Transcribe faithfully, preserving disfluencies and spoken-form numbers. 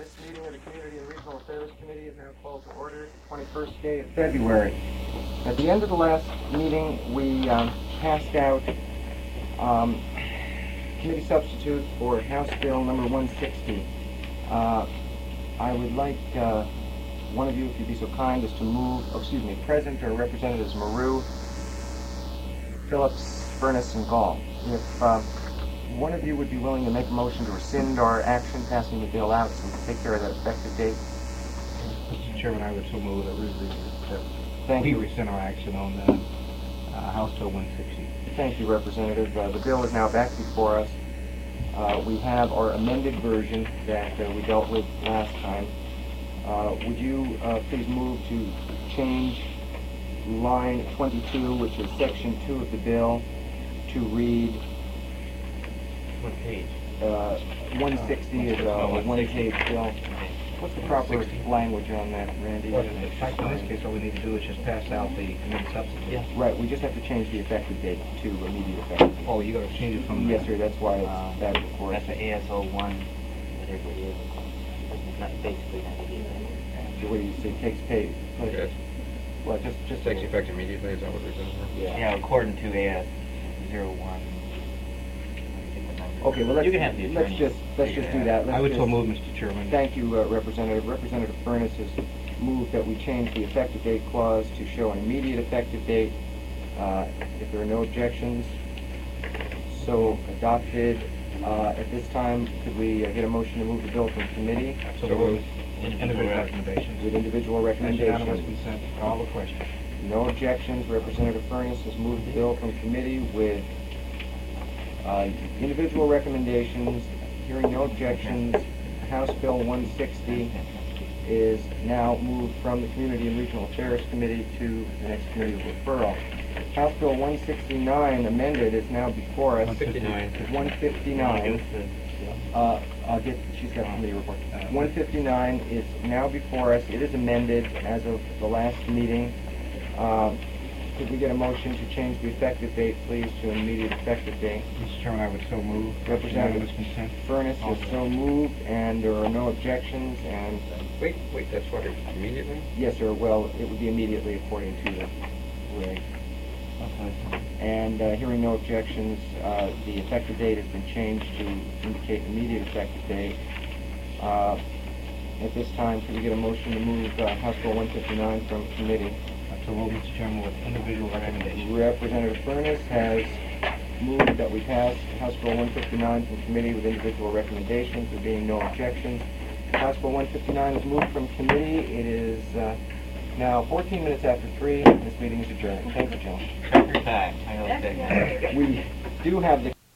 This meeting of the Community and Regional Affairs Committee is now called to order, twenty-first day of February. At the end of the last meeting, we um, passed out um, committee substitutes for House Bill number one sixty. Uh, I would like uh, one of you, if you'd be so kind, as to move, oh, excuse me, present or Representatives Maru, Phillips, Furness, and Gall. If uh, one of you would be willing to make a motion to rescind our action passing the bill out so we can take care of that effective date. Mister Chairman, I would so move that we, that Thank we you. rescind our action on the uh, House Bill one sixty. Thank you, Representative. Uh, the bill is now back before us. Uh, we have our amended version that uh, we dealt with last time. Uh, would you uh, please move to change line twenty-two, which is section two of the bill, to read What page? uh, one sixty is a one-page bill. What's the proper language on that, Randy? Well, in fact, in this case, all we need to do is just pass out the committee substitute. Yeah. Right, we just have to change the effective date to immediate effect. Oh, you gotta change it from... Yes, sir, that's why it's Um, back before us. That's the A S O one, whatever it is. It's not basically not to be So what do you say, takes pay? Okay. Well, just, just. Takes effect immediately, is that what we're saying? Yeah. Yeah, according to A S zero one. Okay, well, let's, You can have the let's attorney just, let's figure just it do out. that. Let's I would so just- move, Mister Chairman. Thank you, uh, Representative. Representative Furness has moved that we change the effective date clause to show an immediate effective date. Uh, if there are no objections, so adopted. Uh, at this time, could we uh, get a motion to move the bill from committee So So move. moved. Individual recommendations. with individual And unanimous recommendations? consent to call the question. No objections. Representative Furness has moved the bill from committee with uh, individual recommendations. Hearing no objections, House Bill one sixty is now moved from the Community and Regional Affairs Committee to the next committee of referral. House Bill one sixty-nine amended is now before us. one fifty-nine. one fifty-nine. Uh, I'll get, she's got a committee report. one fifty-nine is now before us. It is amended as of the last meeting. Um, Could we get a motion to change the effective date, please, to an immediate effective date? Mister Chairman, I would so move. Representative Unanimous consent. Furness is so moved, and there are no objections, and, Wait, wait, that's what, immediately? yes, sir, well, it would be immediately according to the reg. Okay. And uh, hearing no objections, uh, the effective date has been changed to indicate immediate effective date. Uh, At this time, could we get a motion to move uh, House Bill one fifty-nine from committee? So move, Mister Chairman, with individual recommendations. Representative Furness has moved that we pass House Bill one fifty-nine from committee with individual recommendations, there being no objections. House Bill one fifty-nine is moved from committee. It is uh, now fourteen minutes after three. This meeting is adjourned. Thank you, gentlemen. Check your time. I know exactly. We do have the